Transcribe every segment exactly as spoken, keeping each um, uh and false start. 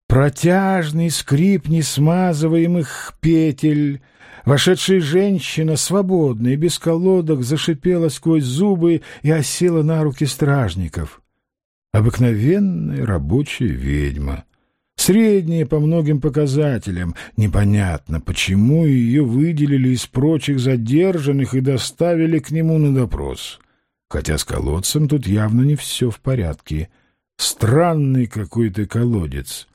Протяжный скрип несмазываемых петель. Вошедшая женщина, свободная, без колодок, зашипела сквозь зубы и осела на руки стражников. Обыкновенная рабочая ведьма. Средняя по многим показателям. Непонятно, почему ее выделили из прочих задержанных и доставили к нему на допрос. Хотя с колодцем тут явно не все в порядке. Странный какой-то колодец.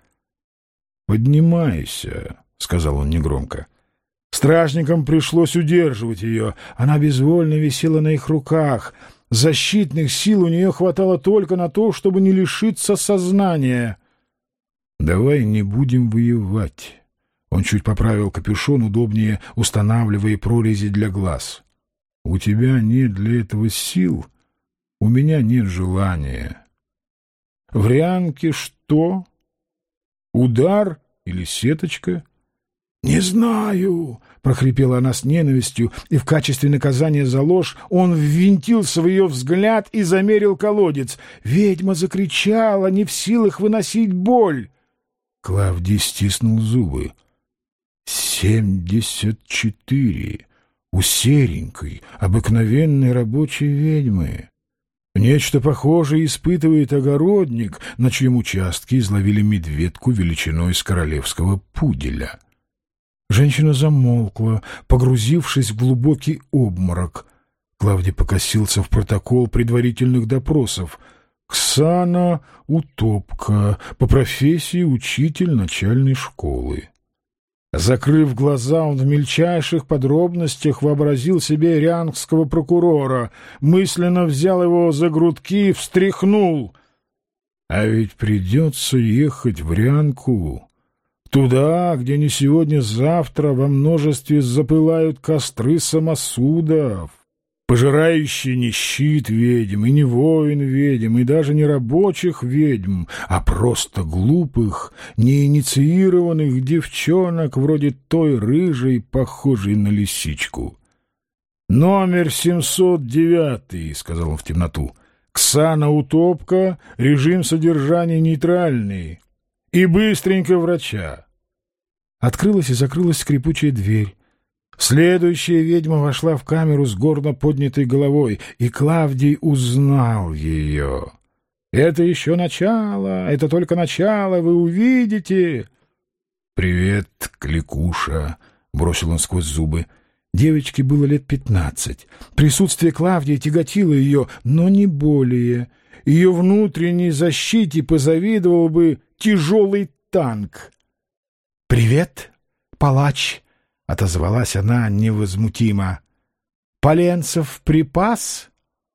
«Поднимайся», — сказал он негромко. Стражникам пришлось удерживать ее. Она безвольно висела на их руках. Защитных сил у нее хватало только на то, чтобы не лишиться сознания. «Давай не будем воевать». Он чуть поправил капюшон, удобнее устанавливая прорези для глаз. «У тебя нет для этого сил, у меня нет желания». «В Рянке что? Удар или сеточка?» «Не знаю», — прохрипела она с ненавистью, и в качестве наказания за ложь он ввинтился в ее взгляд и замерил колодец. Ведьма закричала, не в силах выносить боль. Клавдий стиснул зубы. «Семьдесят четыре! У серенькой, обыкновенной рабочей ведьмы!» Нечто похожее испытывает огородник, на чьем участке изловили медведку величиной с королевского пуделя. Женщина замолкла, погрузившись в глубокий обморок. Клавдий покосился в протокол предварительных допросов. Ксана Утопка, по профессии учитель начальной школы. Закрыв глаза, он в мельчайших подробностях вообразил себе рянгского прокурора, мысленно взял его за грудки и встряхнул. А ведь придется ехать в Рянку, туда, где не сегодня-завтра во множестве запылают костры самосудов, пожирающие не щит ведьм, и не воин ведьм, и даже не рабочих ведьм, а просто глупых, неинициированных девчонок, вроде той рыжей, похожей на лисичку. «Номер семьсот девятый», — сказал он в темноту, — «Ксана Утопка, режим содержания нейтральный. И быстренько врача». Открылась и закрылась скрипучая дверь. Следующая ведьма вошла в камеру с гордо поднятой головой, и Клавдий узнал ее. «Это еще начало, это только начало, вы увидите». «Привет, Кликуша», — бросил он сквозь зубы. Девочке было лет пятнадцать. Присутствие Клавдия тяготило ее, но не более. Ее внутренней защите позавидовал бы тяжелый танк. «Привет, палач», — отозвалась она невозмутимо. «Поленцев припас?»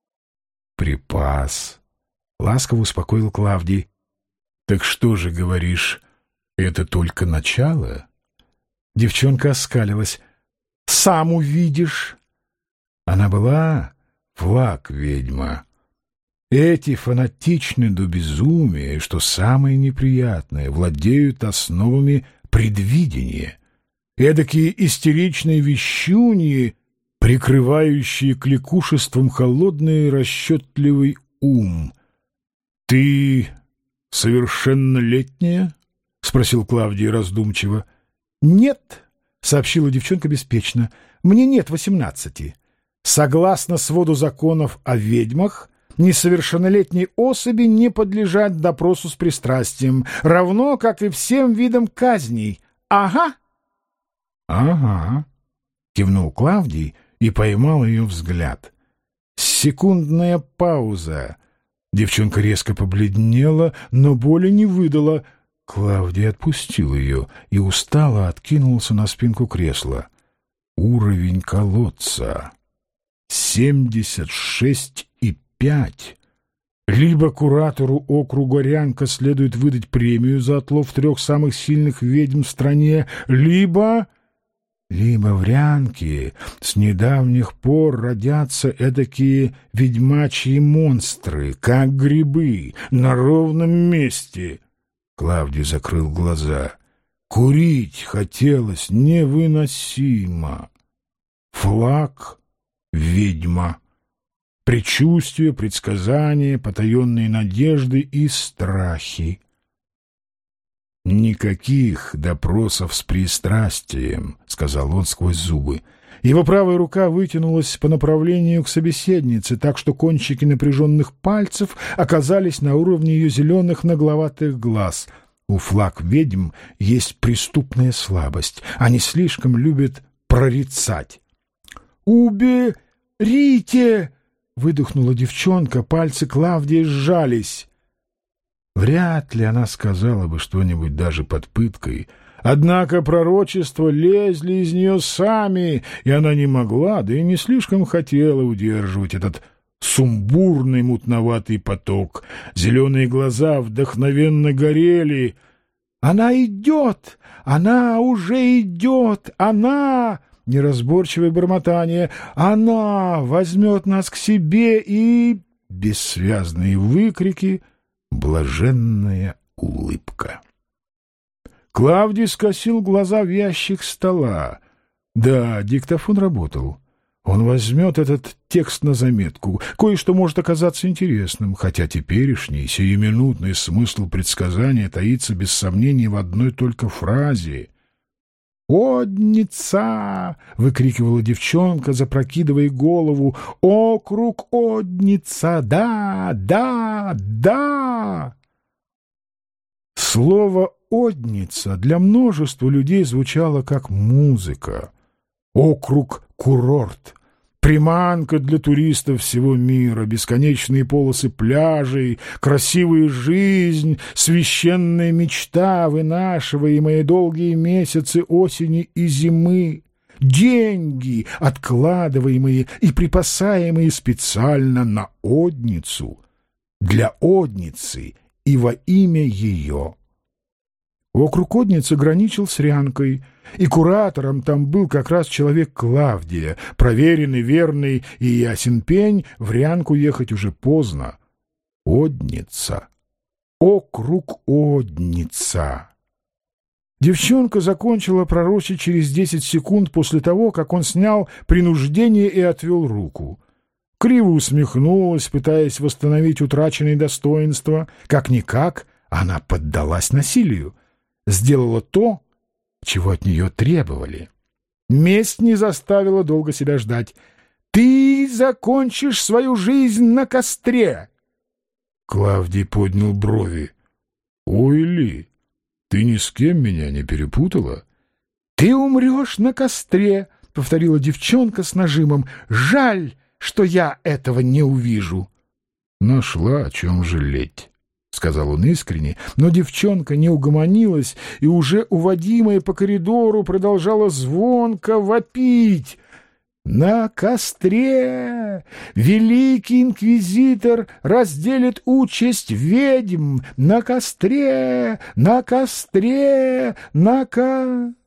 «Припас», — ласково успокоил Клавдий. «Так что же, говоришь, это только начало?» Девчонка оскалилась. «Сам увидишь». Она была флаг-ведьма. Эти фанатичны до безумия, что самое неприятное, владеют основами предвидения. Эдакие истеричные вещуньи, прикрывающие кликушеством холодный расчетливый ум. «Ты совершеннолетняя?» — спросил Клавдий раздумчиво. «Нет», — сообщила девчонка беспечно, — «мне нет восемнадцати. Согласно своду законов о ведьмах, несовершеннолетние особи не подлежат допросу с пристрастием, равно как и всем видам казней. Ага». «Ага», — кивнул Клавдий и поймал ее взгляд. Секундная пауза. Девчонка резко побледнела, но боли не выдала. Клавдий отпустил ее и устало откинулся на спинку кресла. Уровень колодца. Семьдесят шесть и пять. Либо куратору округа Рянка следует выдать премию за отлов трех самых сильных ведьм в стране, либо... Либо в Рянке с недавних пор родятся эдакие ведьмачьи монстры, как грибы, на ровном месте. Клавдий закрыл глаза. Курить хотелось невыносимо. Флаг — ведьма. Предчувствия, предсказания, потаенные надежды и страхи. «Никаких допросов с пристрастием», — сказал он сквозь зубы. Его правая рука вытянулась по направлению к собеседнице, так что кончики напряженных пальцев оказались на уровне ее зеленых нагловатых глаз. У флаг-ведьм есть преступная слабость. Они слишком любят прорицать. «Уберите!» — выдохнула девчонка, пальцы Клавдии сжались. Вряд ли она сказала бы что-нибудь даже под пыткой. Однако пророчества лезли из нее сами, и она не могла, да и не слишком хотела удерживать этот сумбурный мутноватый поток. Зеленые глаза вдохновенно горели. «Она идет! Она уже идет! Она...» Неразборчивое бормотание. «Она возьмет нас к себе и...» Бессвязные выкрики, блаженная улыбка. Клавдий скосил глаза в ящик стола. Да, диктофон работал. Он возьмет этот текст на заметку. Кое-что может оказаться интересным, хотя теперешний, сиюминутный смысл предсказания таится без сомнений в одной только фразе. «Одница!» — выкрикивала девчонка, запрокидывая голову. «Округ Одница! Да, да, да!» Слово «Одница» для множества людей звучало как музыка. Округ-курорт, приманка для туристов всего мира, бесконечные полосы пляжей, красивая жизнь, священная мечта, вынашиваемые долгие месяцы осени и зимы, деньги, откладываемые и припасаемые специально на Одницу, для Одницы и во имя ее. Округ Одницы граничил с Рянкой, и куратором там был как раз человек Клавдия, проверенный, верный и ясен пень, в Рянку ехать уже поздно. Одница. Округ Одница. Девчонка закончила пророчить через десять секунд после того, как он снял принуждение и отвел руку. Криво усмехнулась, пытаясь восстановить утраченные достоинства. Как-никак она поддалась насилию. Сделала то, чего от нее требовали. Месть не заставила долго себя ждать. «Ты закончишь свою жизнь на костре!» Клавдий поднял брови. «Ой, Ли, ты ни с кем меня не перепутала?» «Ты умрешь на костре!» — повторила девчонка с нажимом. «Жаль, что я этого не увижу!» «Нашла о чем жалеть», — сказал он искренне, но девчонка не угомонилась и, уже уводимая по коридору, продолжала звонко вопить. «На костре великий инквизитор разделит участь ведьм! На костре! На костре! На ко...»